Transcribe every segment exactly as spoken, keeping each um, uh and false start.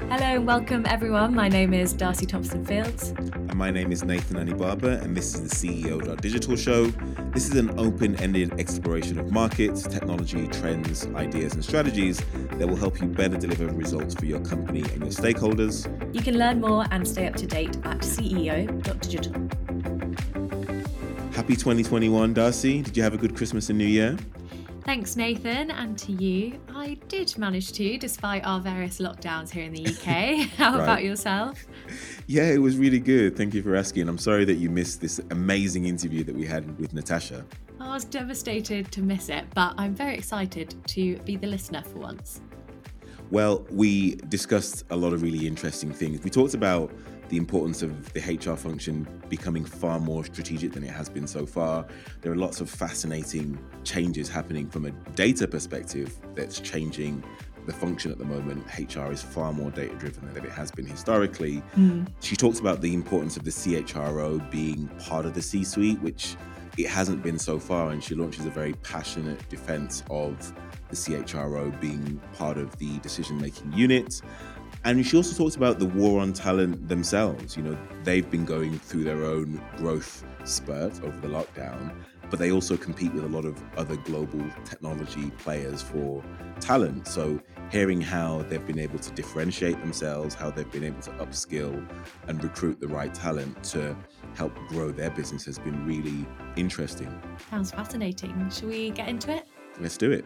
Hello and welcome everyone. My name is Darcy Thompson Fields. And my name is Nathan Anibaba, and this is the C E O Digital Show. This is an open-ended exploration of markets, technology, trends, ideas, and strategies that will help you better deliver results for your company and your stakeholders. You can learn more and stay up to date at C E O dot digital. Happy twenty twenty-one, Darcy. Did you have a good Christmas and New Year? Thanks, Nathan, and to you. I did manage to, despite our various lockdowns here in the U K. How Right. about yourself? Yeah, it was really good. Thank you for asking. I'm sorry that you missed this amazing interview that we had with Natasha. I was devastated to miss it, but I'm very excited to be the listener for once. Well, we discussed a lot of really interesting things. We talked about the importance of the H R function becoming far more strategic than it has been so far. There are lots of fascinating changes happening from a data perspective that's changing the function at the moment. H R is far more data-driven than it has been historically. Mm. She talks about the importance of the C H R O being part of the C-suite, which it hasn't been so far, and she launches a very passionate defense of the C H R O being part of the decision-making unit. And she also talks about the war on talent themselves. You know, they've been going through their own growth spurt over the lockdown, but they also compete with a lot of other global technology players for talent. So hearing how they've been able to differentiate themselves, how they've been able to upskill and recruit the right talent to help grow their business has been really interesting. Sounds fascinating. Shall we get into it? Let's do it.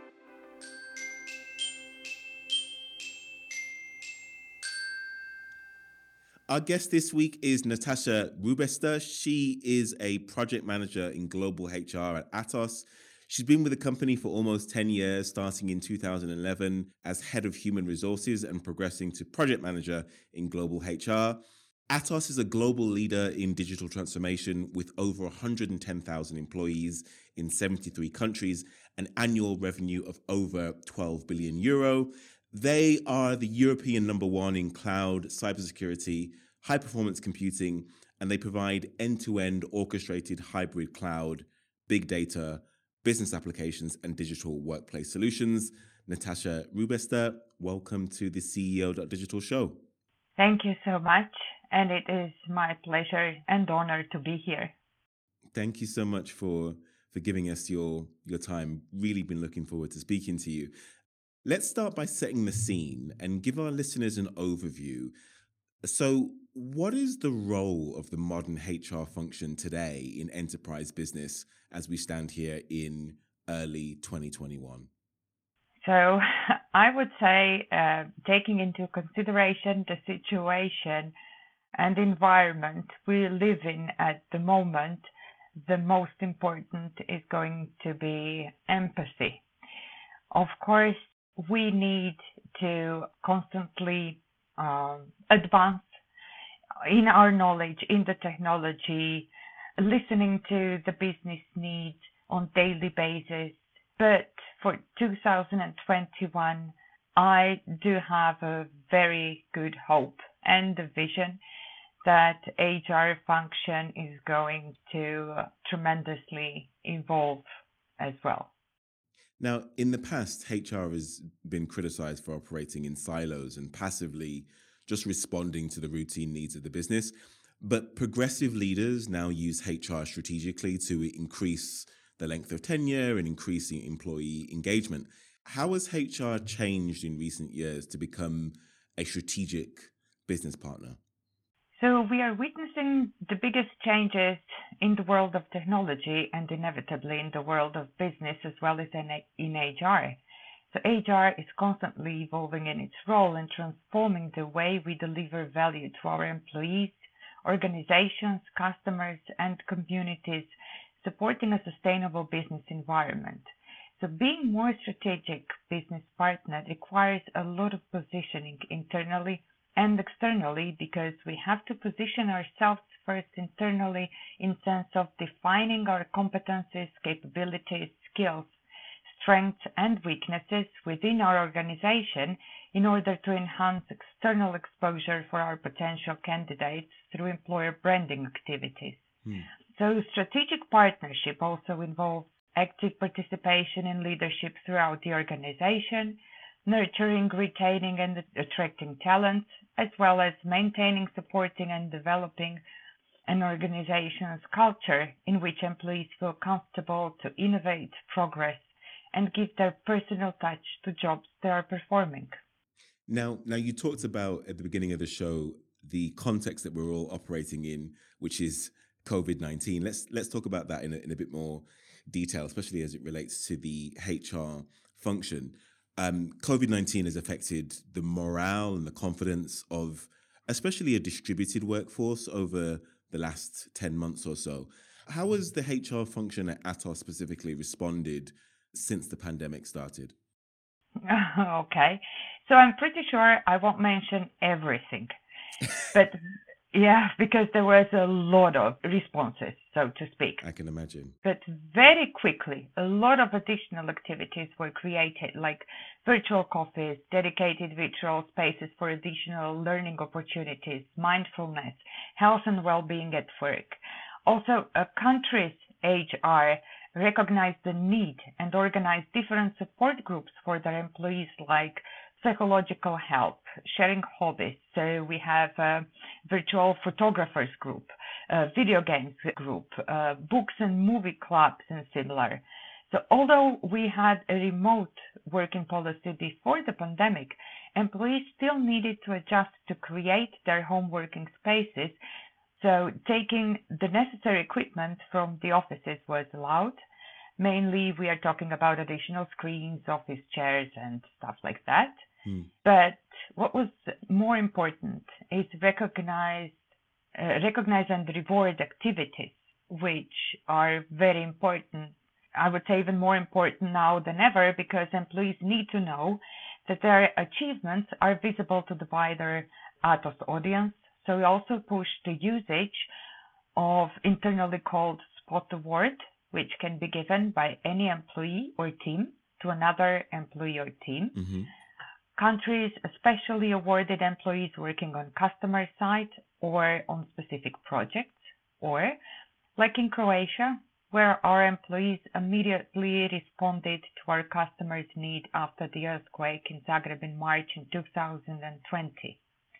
Our guest this week is Natasha Rubester. She is a project manager in global H R at Atos. She's been with the company for almost ten years, starting in two thousand eleven as head of human resources and progressing to project manager in global H R. Atos is a global leader in digital transformation with over one hundred ten thousand employees in seventy-three countries, an annual revenue of over twelve billion euro. They are the European number one in cloud, cybersecurity, high-performance computing, and they provide end-to-end orchestrated hybrid cloud, big data, business applications, and digital workplace solutions. Natasha Rubester, welcome to the C E O dot digital show. Thank you so much, and it is my pleasure and honor to be here. Thank you so much for, for giving us your, your time. Really been looking forward to speaking to you. Let's start by setting the scene and give our listeners an overview. So, what is the role of the modern H R function today in enterprise business as we stand here in early twenty twenty-one? So, I would say, uh, taking into consideration the situation and environment we live in at the moment, the most important is going to be empathy. Of course, we need to constantly uh, advance in our knowledge, in the technology, listening to the business needs on daily basis. But for two thousand twenty-one, I do have a very good hope and a vision that H R function is going to tremendously evolve as well. Now, in the past, H R has been criticized for operating in silos and passively just responding to the routine needs of the business. But progressive leaders now use H R strategically to increase the length of tenure and increasing employee engagement. How has H R changed in recent years to become a strategic business partner? So we are witnessing the biggest changes in the world of technology and inevitably in the world of business as well as in H R. So H R is constantly evolving in its role and transforming the way we deliver value to our employees, organizations, customers, and communities, supporting a sustainable business environment. So being more strategic business partner requires a lot of positioning internally and externally, because we have to position ourselves first internally in sense of defining our competencies, capabilities, skills, strengths and weaknesses within our organization in order to enhance external exposure for our potential candidates through employer branding activities. Hmm. So strategic partnership also involves active participation in leadership throughout the organization, nurturing, retaining, and attracting talent, as well as maintaining, supporting, and developing an organization's culture in which employees feel comfortable to innovate, progress, and give their personal touch to jobs they are performing. Now, now you talked about at the beginning of the show the context that we're all operating in, which is COVID nineteen. Let's let's talk about that in a, in a bit more detail, especially as it relates to the H R function. Um, COVID nineteen has affected the morale and the confidence of especially a distributed workforce over the last ten months or so. How has the H R function at Atos specifically responded since the pandemic started? Okay, so I'm pretty sure I won't mention everything, but yeah, because there was a lot of responses, so to speak. I can imagine. But very quickly, a lot of additional activities were created, like virtual coffees, dedicated virtual spaces for additional learning opportunities, mindfulness, health and well-being at work. Also, a country's H R recognized the need and organized different support groups for their employees, like psychological help, sharing hobbies. So we have a virtual photographers group, a video games group, uh, books and movie clubs, and similar. So although we had a remote working policy before the pandemic, employees still needed to adjust to create their home working spaces. So taking the necessary equipment from the offices was allowed. Mainly, we are talking about additional screens, office chairs, and stuff like that. Hmm. But what was more important is recognize, uh, recognize and reward activities, which are very important. I would say even more important now than ever, because employees need to know that their achievements are visible to the wider Atos audience. So we also pushed the usage of internally called Spot Award, which can be given by any employee or team to another employee or team. Mm-hmm. Countries especially awarded employees working on customer side or on specific projects, or like in Croatia, where our employees immediately responded to our customers' need after the earthquake in Zagreb in March in two thousand twenty.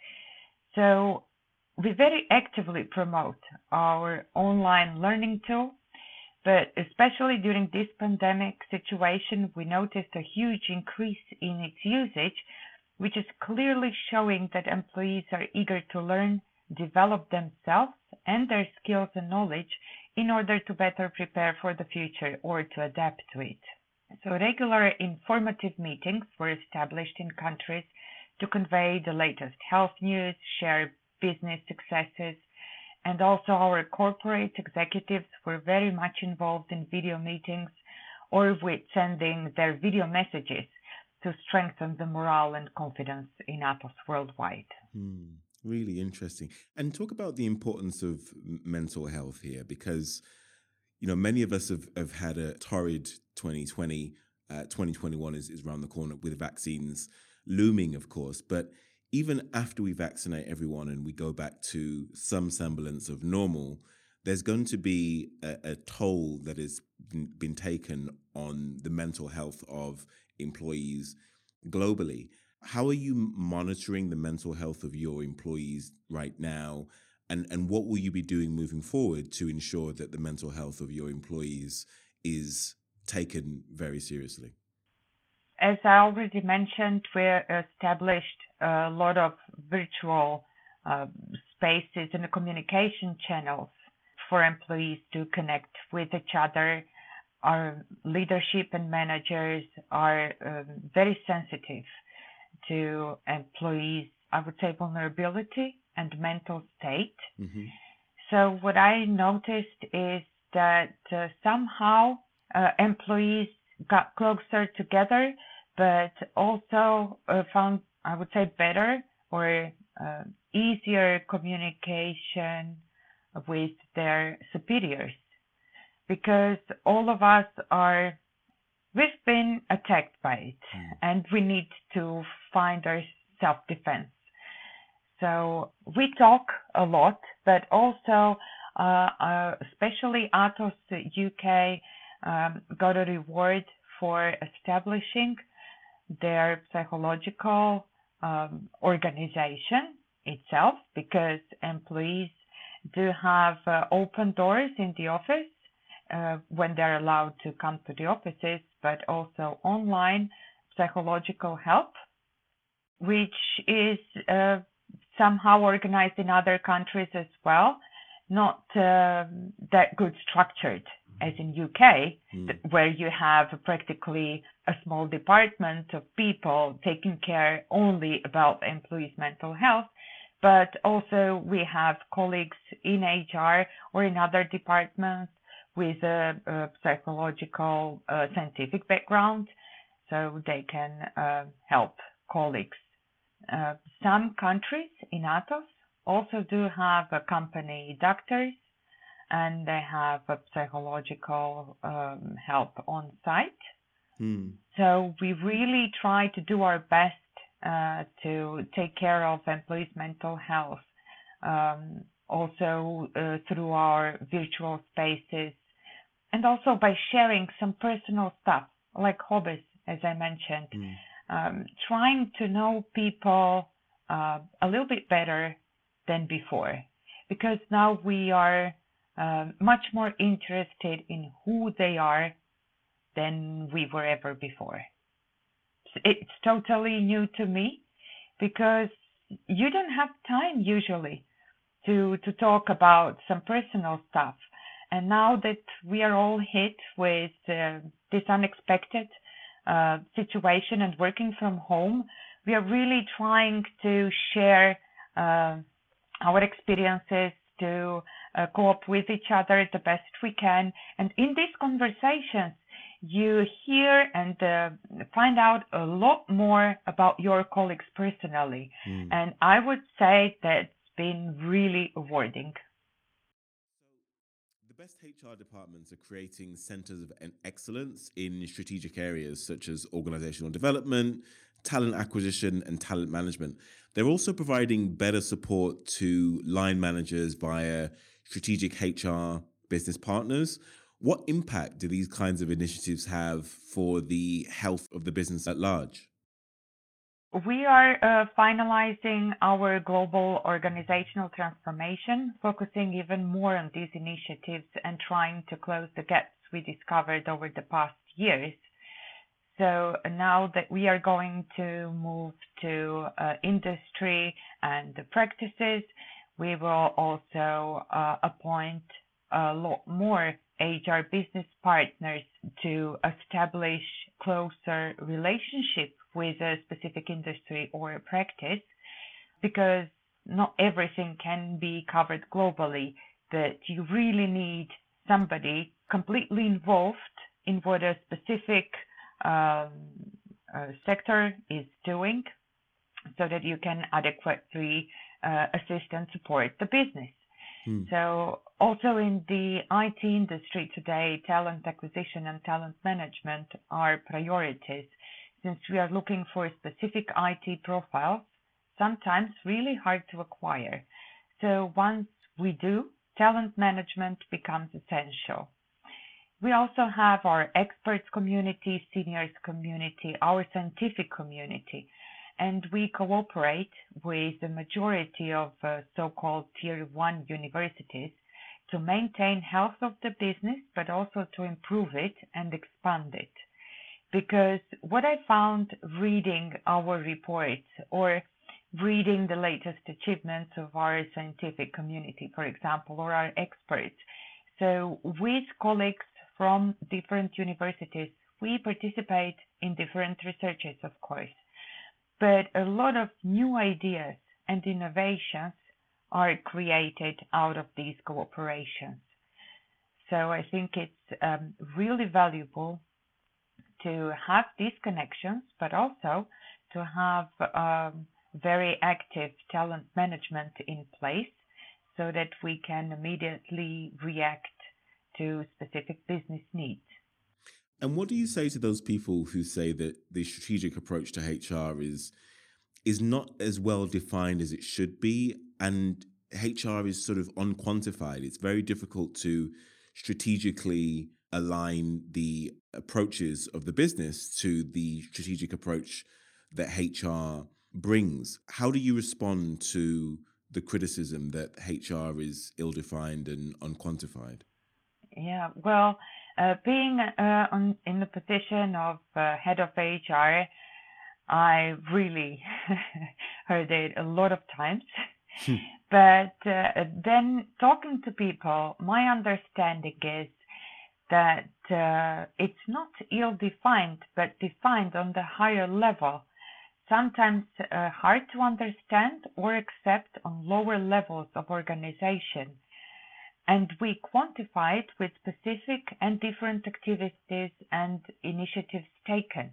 So we very actively promote our online learning tool, but especially during this pandemic situation, we noticed a huge increase in its usage, which is clearly showing that employees are eager to learn, develop themselves and their skills and knowledge in order to better prepare for the future or to adapt to it. So regular informative meetings were established in countries to convey the latest health news, share business successes, and also our corporate executives were very much involved in video meetings or with sending their video messages to strengthen the morale and confidence in Atos worldwide. Hmm. Really interesting. And talk about the importance of mental health here, because, you know, many of us have, have had a torrid twenty twenty. Uh, twenty twenty-one is, is around the corner with vaccines looming, of course. But even after we vaccinate everyone and we go back to some semblance of normal, there's going to be a, a toll that has been, been taken on the mental health of employees globally. How are you monitoring the mental health of your employees right now? And, and what will you be doing moving forward to ensure that the mental health of your employees is taken very seriously? As I already mentioned, we established a lot of virtual uh, spaces and communication channels for employees to connect with each other. Our leadership and managers are um, very sensitive to employees, I would say, vulnerability and mental state. Mm-hmm. So what I noticed is that uh, somehow uh, employees got closer together, but also uh, found, I would say, better or uh, easier communication with their superiors, because all of us are, we've been attacked by it, mm. and we need to find our self-defense. So we talk a lot, but also, uh, uh, especially Atos U K um, got a reward for establishing their psychological um, organization itself, because employees do have uh, open doors in the office uh, when they're allowed to come to the offices, but also online psychological help, which is uh, somehow organized in other countries as well, not uh, that good structured as in U K, mm. where you have practically a small department of people taking care only about the employees' mental health, but also we have colleagues in H R or in other departments with a, a psychological uh, scientific background, so they can uh, help colleagues. Uh, some countries in Atos also do have a company doctors, and they have a psychological um, help on site. Hmm. So we really try to do our best uh, to take care of employees' mental health, um, also uh, through our virtual spaces, and also by sharing some personal stuff like hobbies, as I mentioned, hmm. um, trying to know people uh, a little bit better than before, because now we are Uh, much more interested in who they are than we were ever before. It's totally new to me, because you don't have time usually to to talk about some personal stuff. And now that we are all hit with uh, this unexpected uh, situation and working from home, we are really trying to share uh, our experiences, to uh, cope with each other the best we can. And in these conversations, you hear and uh, find out a lot more about your colleagues personally. Mm. And I would say that's been really rewarding. The best H R departments are creating centers of excellence in strategic areas such as organizational development, talent acquisition, and talent management. They're also providing better support to line managers via strategic H R business partners. What impact do these kinds of initiatives have for the health of the business at large? We are uh, finalizing our global organizational transformation, focusing even more on these initiatives and trying to close the gaps we discovered over the past years. So now that we are going to move to uh, industry and the practices, we will also uh, appoint a lot more H R business partners to establish closer relationship with a specific industry or a practice, because not everything can be covered globally, that you really need somebody completely involved in what a specific um, uh, sector is doing, so that you can adequately uh, assist and support the business. Hmm. So also in the I T industry today, talent acquisition and talent management are priorities, since we are looking for specific I T profiles, sometimes really hard to acquire. So once we do, talent management becomes essential. We also have our experts community, seniors community, our scientific community, and we cooperate with the majority of uh, so-called tier one universities to maintain health of the business, but also to improve it and expand it. Because what I found reading our reports or reading the latest achievements of our scientific community, for example, or our experts, so with colleagues from different universities, we participate in different researches, of course, but a lot of new ideas and innovations are created out of these cooperations. So I think it's um, really valuable to have these connections, but also to have um, very active talent management in place so that we can immediately react to specific business needs. And what do you say to those people who say that the strategic approach to H R is is not as well defined as it should be, and H R is sort of unquantified? It's very difficult to strategically align the approaches of the business to the strategic approach that H R brings. How do you respond to the criticism that H R is ill-defined and unquantified? Yeah, well, uh, being uh, on, in the position of uh, head of H R, I really heard it a lot of times. But uh, then talking to people, my understanding is that uh, it's not ill-defined, but defined on the higher level, sometimes uh, hard to understand or accept on lower levels of organization. And we quantify it with specific and different activities and initiatives taken.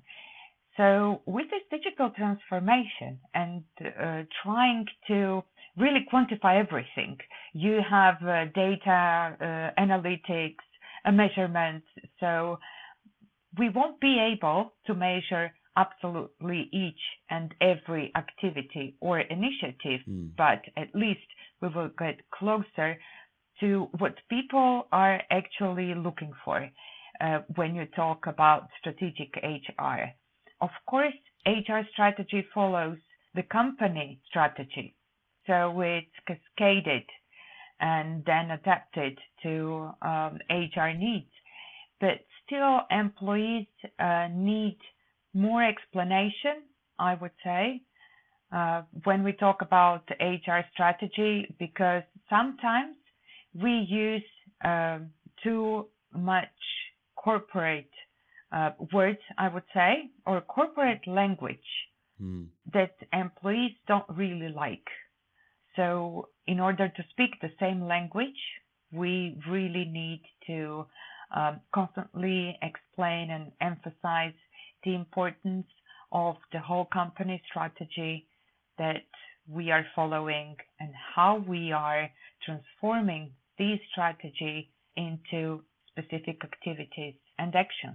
So with this digital transformation and uh, trying to really quantify everything, you have uh, data, uh, analytics, uh, measurements. So we won't be able to measure absolutely each and every activity or initiative, mm. but at least we will get closer to what people are actually looking for uh, when you talk about strategic H R. Of course, H R strategy follows the company strategy, so it's cascaded and then adapted to um, H R needs. But still, employees uh, need more explanation, I would say, uh, when we talk about H R strategy, because sometimes we use uh, too much corporate uh, words, I would say, or corporate language mm. that employees don't really like. So in order to speak the same language, we really need to uh, constantly explain and emphasize the importance of the whole company strategy that we are following and how we are transforming this strategy into specific activities and actions.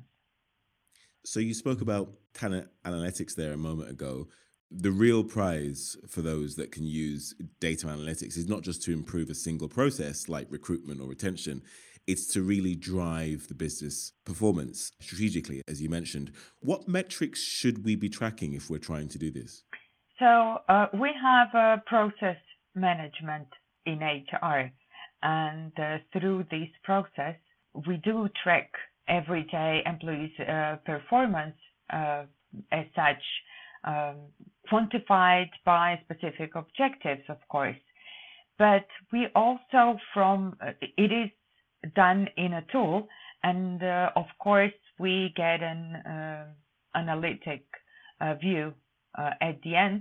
So you spoke about talent analytics there a moment ago. The real prize for those that can use data analytics is not just to improve a single process like recruitment or retention. It's to really drive the business performance strategically, as you mentioned. What metrics should we be tracking if we're trying to do this? So uh, we have a process management in H R, and uh, through this process, we do track everyday employees' uh, performance uh, as such, um, quantified by specific objectives, of course. But we also, from uh, it is done in a tool, and uh, of course we get an uh, analytic uh, view uh, at the end,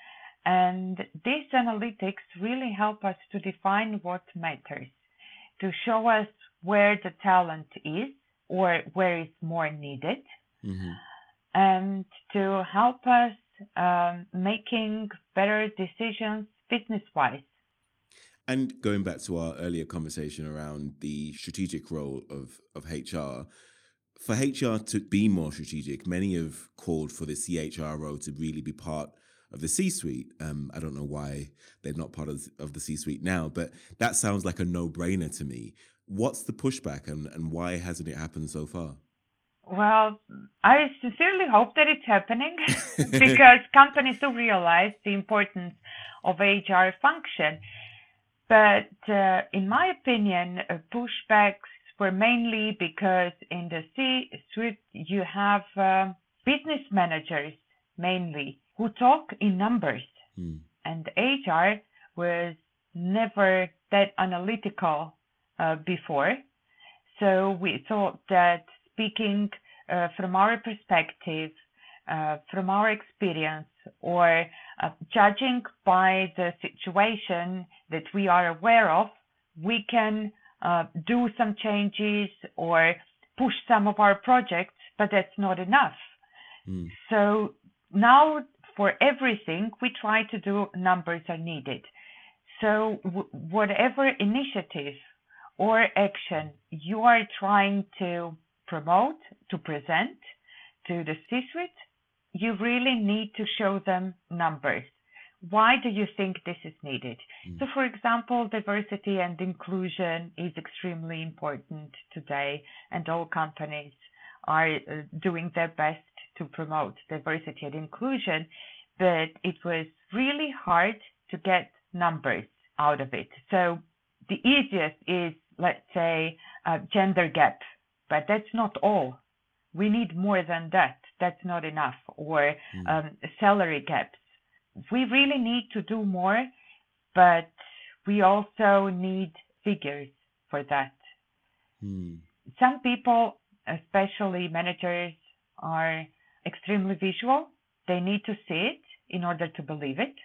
and these analytics really help us to define what matters, to show us where the talent is or where it's more needed, mm-hmm. and to help us um, making better decisions business-wise. And going back to our earlier conversation around the strategic role of, of H R, for H R to be more strategic, many have called for the C H R O to really be part of the C-suite. Um, I don't know why they're not part of, of the C-suite now, but that sounds like a no-brainer to me. What's the pushback and, and why hasn't it happened so far? Well, I sincerely hope that it's happening because companies do realize the importance of H R function. But uh, in my opinion, uh, pushbacks were mainly because in the C-suite you have uh, business managers mainly who talk in numbers. Hmm. And H R was never that analytical uh, before. So we thought that speaking uh, from our perspective, uh, from our experience, or uh, judging by the situation that we are aware of, we can uh, do some changes or push some of our projects, but that's not enough. Mm. So now for everything, we try to do numbers are needed. So w- whatever initiative or action you are trying to promote, to present to the C-suite, you really need to show them numbers. why do you think this is needed? Mm. So, for example, diversity and inclusion is extremely important today, and all companies are uh, doing their best to promote diversity and inclusion, but it was really hard to get numbers out of it. So the easiest is, let's say, a gender gap, but that's not all. We need more than that. That's not enough. Or Mm. um, salary gaps. We really need to do more, but we also need figures for that. Mm. Some people, especially managers, are extremely visual. They need to see it in order to believe it.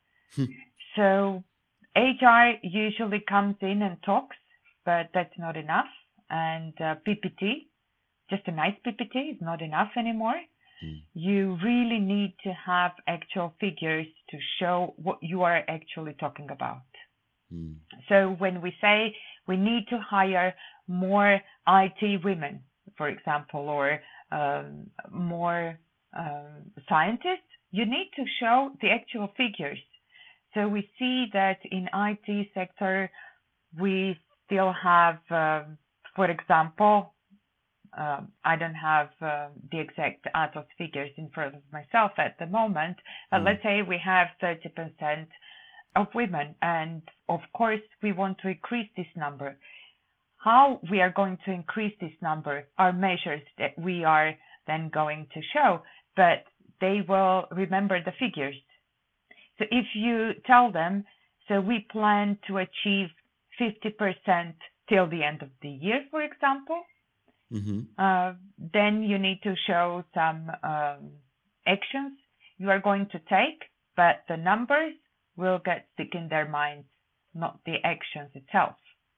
So H R usually comes in and talks, but that's not enough. And uh, P P T, just a nice P P T is not enough anymore. Mm. You really need to have actual figures to show what you are actually talking about. Mm. So when we say we need to hire more I T women, for example, or um, more um, scientists, you need to show the actual figures. So we see that in I T sector, we still have, um, for example, uh, I don't have uh, the exact Atos figures in front of myself at the moment, but Mm. let's say we have thirty percent of women, and of course we want to increase this number. How we are going to increase this number are measures that we are then going to show, but they will remember the figures. So if you tell them, so we plan to achieve fifty percent till the end of the year, for example, Mm-hmm. uh, then you need to show some um, actions you are going to take, but the numbers will get stick in their minds, not the actions itself.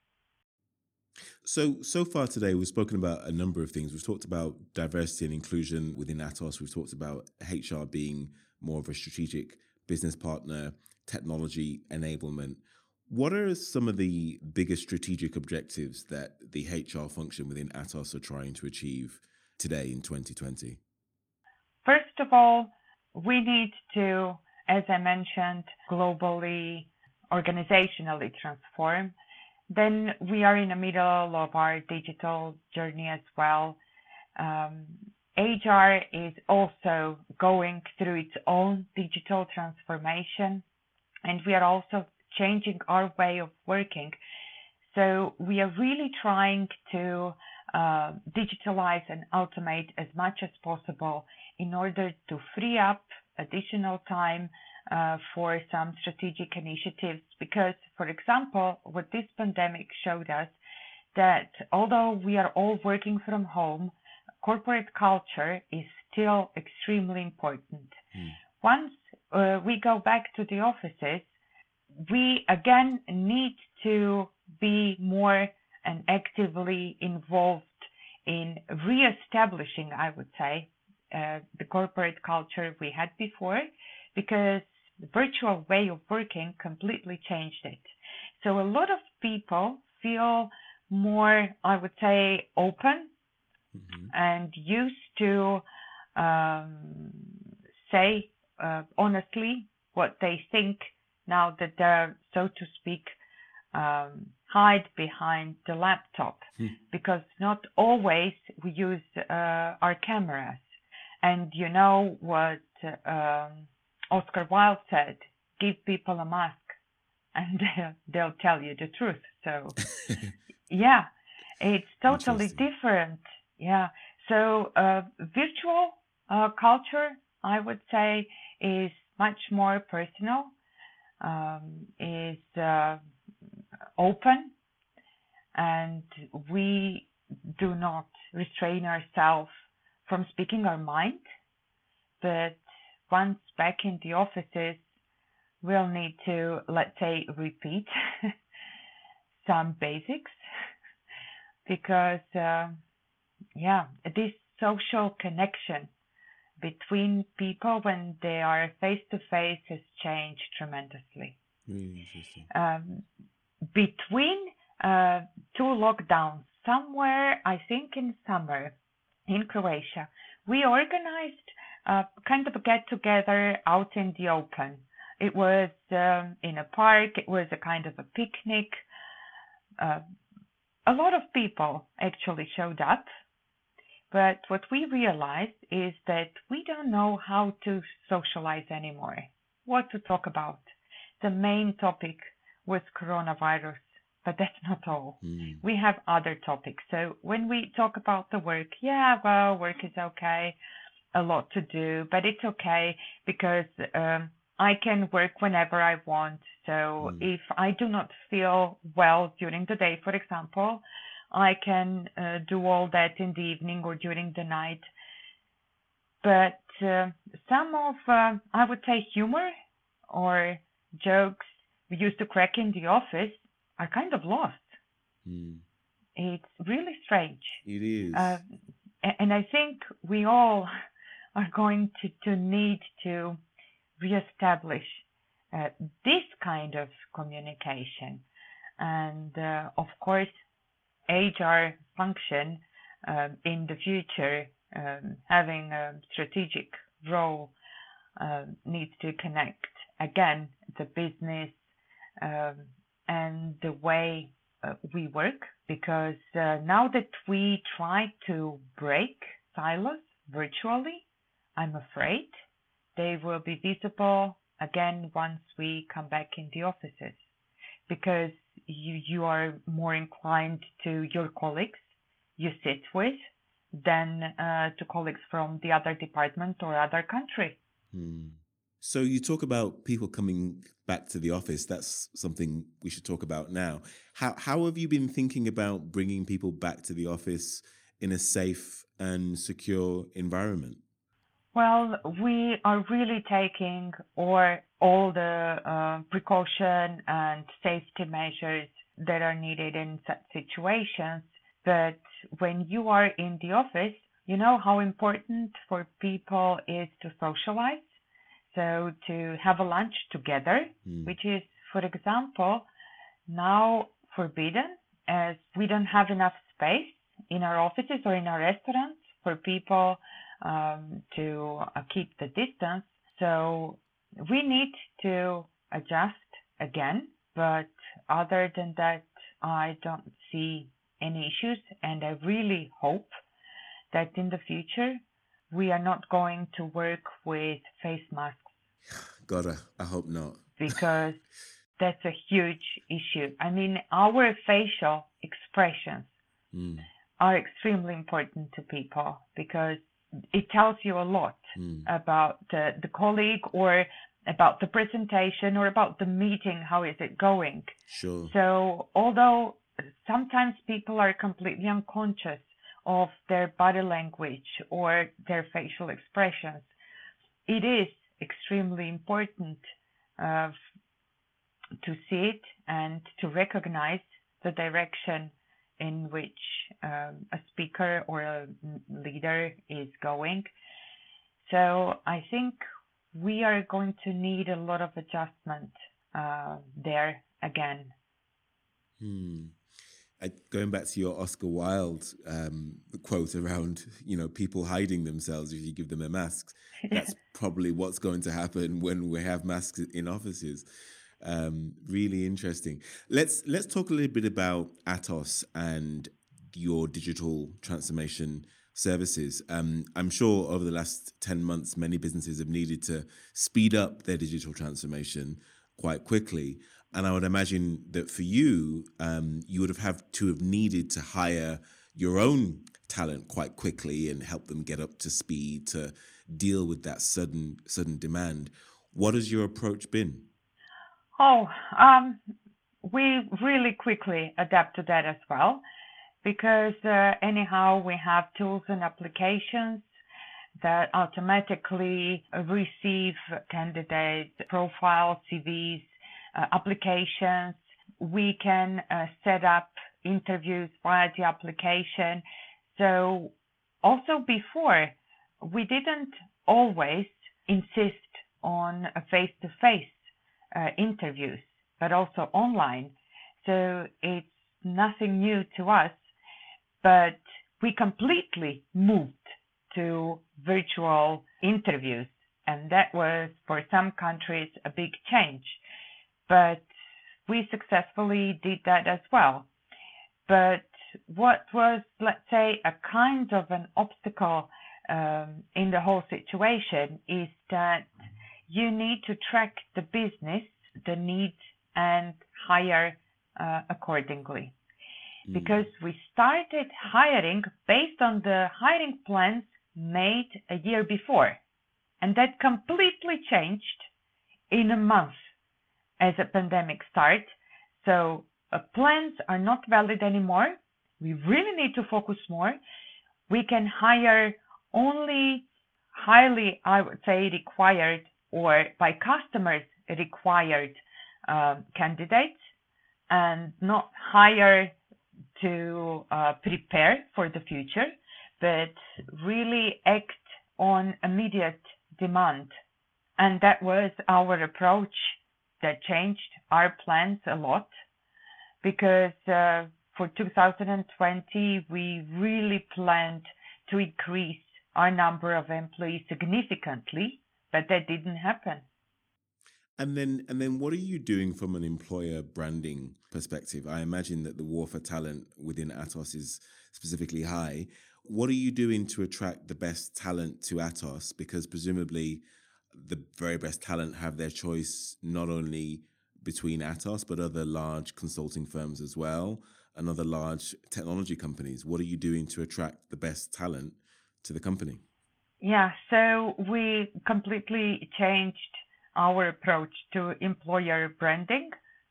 So, so far today, we've spoken about a number of things. We've talked about diversity and inclusion within Atos. We've talked about H R being more of a strategic business partner, technology enablement. What are some of the biggest strategic objectives that the H R function within Atos are trying to achieve today in twenty twenty? First of all, we need to, as I mentioned, globally, organizationally transform. Then we are in the middle of our digital journey as well. Um, H R is also going through its own digital transformation, and we are also changing our way of working. So we are really trying to uh, digitalize and automate as much as possible in order to free up additional time uh, for some strategic initiatives. Because, for example, what this pandemic showed us, that although we are all working from home, corporate culture is still extremely important. Mm. Once uh, we go back to the offices, we again need to be more and actively involved in re-establishing, I would say, uh, the corporate culture we had before, because the virtual way of working completely changed it. So a lot of people feel more, I would say, open Mm-hmm. and used to um, say uh, honestly what they think now that they're, so to speak, um, hide behind the laptop, Hmm. because not always we use uh, our cameras. And you know what um, Oscar Wilde said, give people a mask and they'll tell you the truth. So yeah, it's totally Interesting. different. Yeah. So uh, virtual uh, culture, I would say, is much more personal, um, is uh, open, and we do not restrain ourselves from speaking our mind. But once back in the offices, we'll need to, let's say, repeat some basics, because uh, yeah, this social connection between people when they are face to face has changed tremendously. Really interesting. Um, between uh, two lockdowns, somewhere I think in summer in Croatia, we organized uh, kind of a get together out in the open. It was um, in a park. It was a kind of a picnic. Uh, a lot of people actually showed up. But what we realized is that we don't know how to socialize anymore, what to talk about. The main topic was coronavirus, but that's not all. Mm. We have other topics. So when we talk about the work, yeah, well, work is okay, a lot to do, but it's okay because um, I can work whenever I want. So Mm. if I do not feel well during the day, for example, I can uh, do all that in the evening or during the night. But uh, some of, uh, I would say, humor or jokes we used to crack in the office are kind of lost. Mm. It's really strange. It is. Uh, and I think we all are going to, to need to reestablish uh, this kind of communication. And uh, of course, H R function um, in the future, um, having a strategic role, uh, needs to connect again the business um, and the way uh, we work, because uh, now that we try to break silos virtually, I'm afraid they will be visible again once we come back in the offices, because you, you are more inclined to your colleagues you sit with than uh, to colleagues from the other department or other country. Hmm. So you talk about people coming back to the office. That's something we should talk about now. How how have you been thinking about bringing people back to the office in a safe and secure environment? Well, we are really taking or all the uh, precaution and safety measures that are needed in such situations. But when you are in the office, you know how important for people is to socialize. So to have a lunch together, Hmm. which is, for example, now forbidden, as we don't have enough space in our offices or in our restaurants for people um, to uh, keep the distance. So we need to adjust again. But other than that, I don't see any issues. And I really hope that in the future, we are not going to work with face masks, God, I, I hope not. because that's a huge issue. I mean, our facial expressions Hmm. are extremely important to people because it tells you a lot Hmm. about uh, the colleague or about the presentation or about the meeting. How is it going? Sure. So although sometimes people are completely unconscious of their body language or their facial expressions, it is extremely important uh, to see it and to recognize the direction in which um, a speaker or a leader is going. So I think we are going to need a lot of adjustment uh, there again. Hmm. I, going back to your Oscar Wilde um, quote around, you know, people hiding themselves if you give them a mask, that's probably what's going to happen when we have masks in offices. Um, really interesting. Let's let's talk a little bit about Atos and your digital transformation services. Um, I'm sure over the last ten months, many businesses have needed to speed up their digital transformation quite quickly. And I would imagine that for you, um, you would have, have to have needed to hire your own talent quite quickly and help them get up to speed to deal with that sudden sudden demand. What has your approach been? Oh, um, we really quickly adapt to that as well, because uh, anyhow, we have tools and applications that automatically receive candidate profiles, C Vs, uh, applications. We can uh, set up interviews via the application. So also before, we didn't always insist on a face-to-face uh, interviews, but also online. So it's nothing new to us, but we completely moved to virtual interviews And that was, for some countries, a big change. But we successfully did that as well. But what was, let's say, a kind of an obstacle um, in the whole situation is that you need to track the business, the needs, and hire uh, accordingly. Mm. Because we started hiring based on the hiring plans made a year before. And that completely changed in a month as a pandemic started. So uh, plans are not valid anymore. We really need to focus more. We can hire only highly, I would say, required or by customers required uh, candidates, and not hire to uh, prepare for the future, but really act on immediate demand. And that was our approach that changed our plans a lot, because uh, for two thousand twenty, we really planned to increase our number of employees significantly, but that didn't happen. And then, and then, what are you doing from an employer branding perspective? I imagine that the war for talent within Atos is specifically high. What are you doing to attract the best talent to Atos? Because presumably the very best talent have their choice not only between Atos, but other large consulting firms as well, and other large technology companies. What are you doing to attract the best talent to the company? Yeah, so we completely changed our approach to employer branding,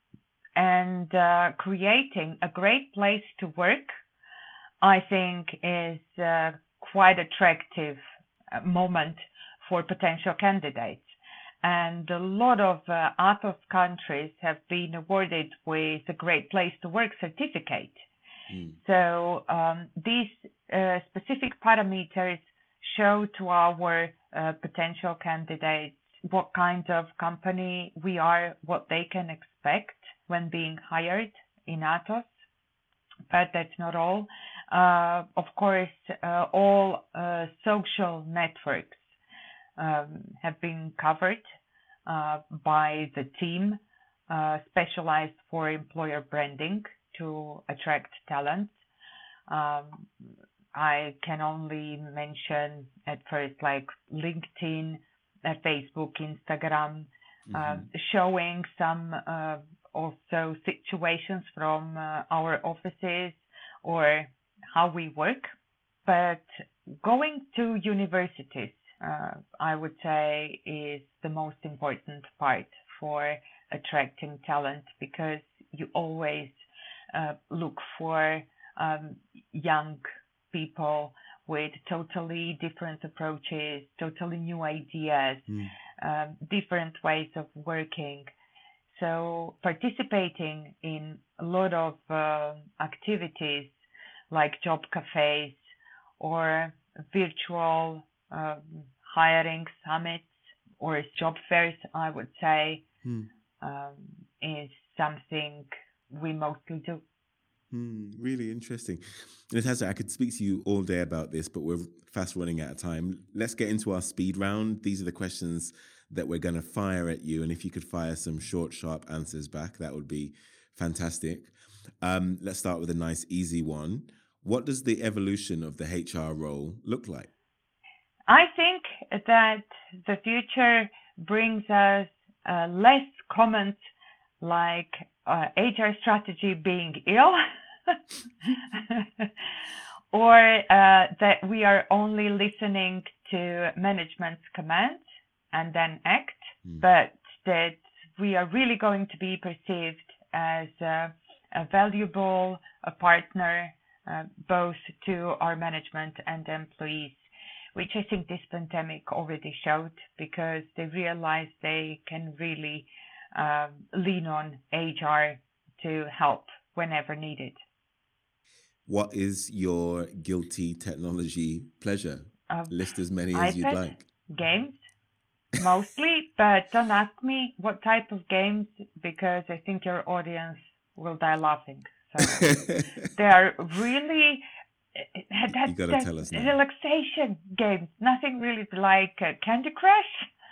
and uh, creating a great place to work, I think, is uh, quite attractive moment for potential candidates. And a lot of uh, Atos countries have been awarded with a Great Place to Work certificate. Mm. So um, these uh, specific parameters show to our uh, potential candidates what kind of company we are, what they can expect when being hired in Atos. But that's not all. Uh, of course, uh, all uh, social networks um, have been covered uh, by the team uh, specialized for employer branding to attract talent. Um, I can only mention at first like LinkedIn, uh, Facebook, Instagram, mm-hmm. uh, showing some uh, also situations from uh, our offices or how we work. But going to universities, uh, I would say, is the most important part for attracting talent, because you always uh, look for um, young people with totally different approaches, totally new ideas, mm. um, different ways of working. So participating in a lot of uh, activities like job cafes or virtual um, hiring summits or job fairs, I would say, mm. um, is something we mostly do. Mm, really interesting. Natasha, I could speak to you all day about this, but we're fast running out of time. Let's get into our speed round. These are the questions that we're going to fire at you. And if you could fire some short, sharp answers back, that would be fantastic. Um, let's start with a nice, easy one. What does the evolution of the H R role look like? I think that the future brings us uh, less comments like uh, H R strategy being ill, or uh, that we are only listening to management's commands and then act, mm. but that we are really going to be perceived as uh, a valuable a partner uh, both to our management and employees, which I think this pandemic already showed, because they realized they can really uh, lean on H R to help whenever needed. What is your guilty technology pleasure? Um, List as many as iPad, you'd like. Games, mostly, but don't ask me what type of games, because I think your audience will die laughing. So they are really that, you gotta that tell us now. Relaxation games, nothing really like uh, Candy Crush.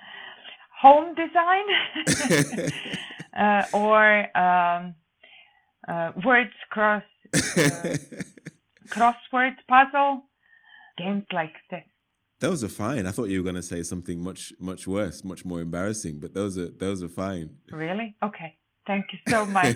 home design uh, or um, uh, words cross uh, crossword puzzle games like this. Those are fine. I thought you were going to say something much, much worse, much more embarrassing. But those are those are fine. Really? Okay. Thank you so much.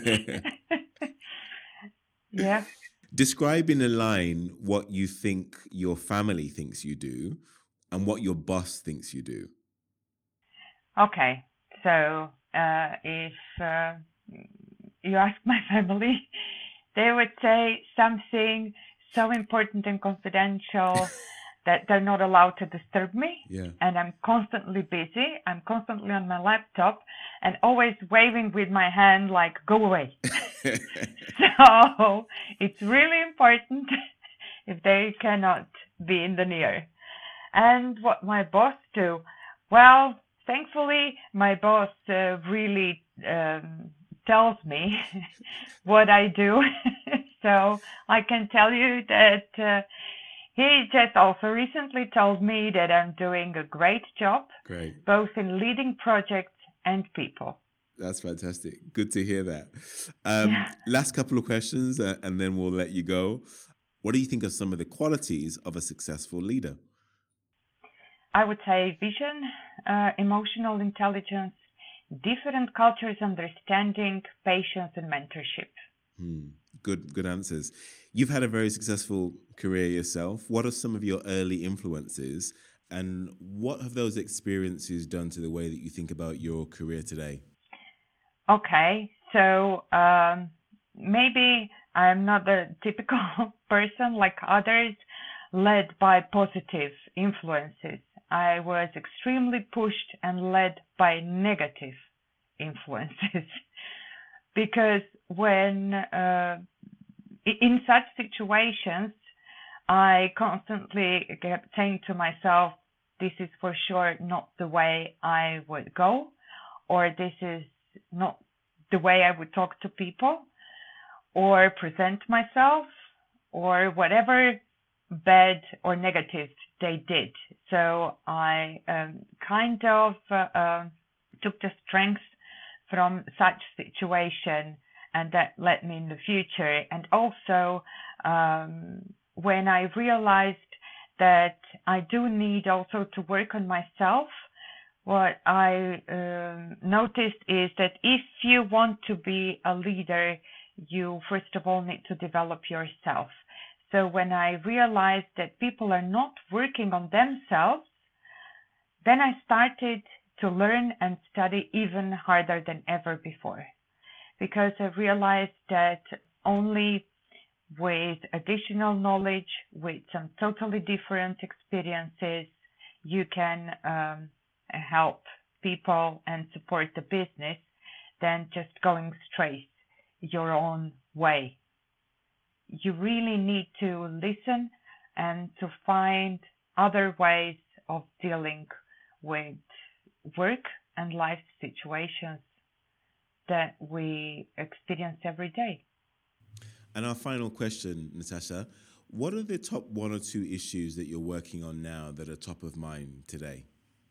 Yeah. Describe in a line what you think your family thinks you do and what your boss thinks you do. Okay. So uh, if uh, you ask my family, they would say something so important and confidential that they're not allowed to disturb me. Yeah. And I'm constantly busy. I'm constantly on my laptop and always waving with my hand like, go away. So it's really important if they cannot be in the near. And what my boss do? Well, thankfully, my boss uh, really um, tells me what I do. So I can tell you that uh, he just also recently told me that I'm doing a great job, Great. both in leading projects and people. That's fantastic. Good to hear that. Um, Yeah. Last couple of questions, uh, and then we'll let you go. What do you think are some of the qualities of a successful leader? I would say vision, uh, emotional intelligence, different cultures understanding, patience, and mentorship. Hmm. Good, good answers. You've had a very successful career yourself. What are some of your early influences, and what have those experiences done to the way that you think about your career today? Okay, so um, maybe I'm not a typical person like others, led by positive influences. I was extremely pushed and led by negative influences. Because when uh, in such situations, I constantly kept saying to myself, this is for sure not the way I would go, or this is not the way I would talk to people, or present myself, or whatever bad or negative they did. So I um, kind of uh, uh, took the strength from such situation, and that led me in the future. And also um, when I realized that I do need also to work on myself, what I um, noticed is that if you want to be a leader, you first of all need to develop yourself. So when I realized that people are not working on themselves, then I started to learn and study even harder than ever before, because I realized that only with additional knowledge, with some totally different experiences, you can um, help people and support the business than just going straight your own way. You really need to listen and to find other ways of dealing with work and life situations that we experience every day. And our final question, Natasha, what are the top one or two issues that you're working on now that are top of mind today?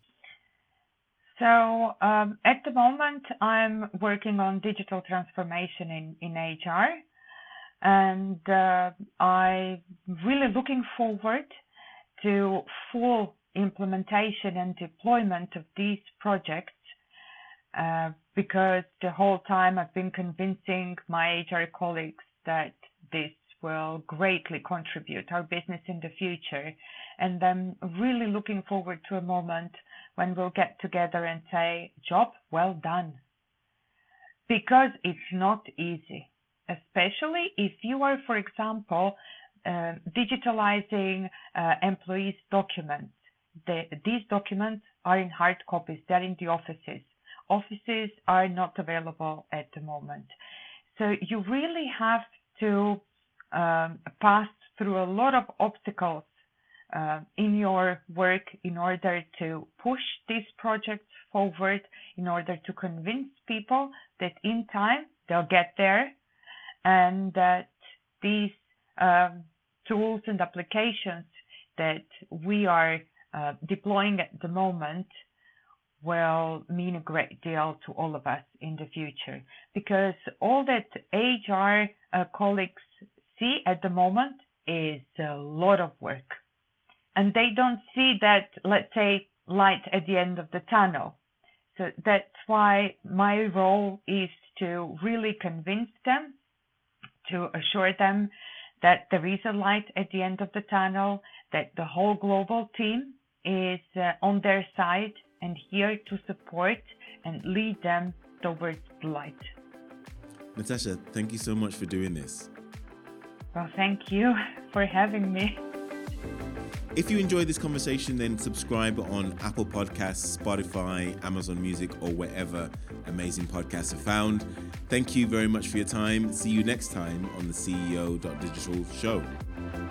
So um, at the moment, I'm working on digital transformation in, in H R, and uh, I'm really looking forward to full implementation and deployment of these projects, uh, because the whole time I've been convincing my H R colleagues that this will greatly contribute our business in the future. And I'm really looking forward to a moment when we'll get together and say, job well done. Because it's not easy, especially if you are, for example, uh, digitalizing uh, employees' documents. The, these documents are in hard copies, they're in the offices. Offices are not available at the moment. So you really have to um, pass through a lot of obstacles uh, in your work in order to push these projects forward, in order to convince people that in time they'll get there, and that these um, tools and applications that we are uh, deploying at the moment will mean a great deal to all of us in the future, because all that H R uh, colleagues see at the moment is a lot of work. And they don't see that, let's say, light at the end of the tunnel. So that's why my role is to really convince them, to assure them that there is a light at the end of the tunnel, that the whole global team is uh, on their side and here to support and lead them towards the light. Natasha, thank you so much for doing this. Well, thank you for having me. If you enjoyed this conversation, then subscribe on Apple Podcasts, Spotify, Amazon Music, or wherever amazing podcasts are found. Thank you very much for your time. See you next time on the C E O dot Digital show.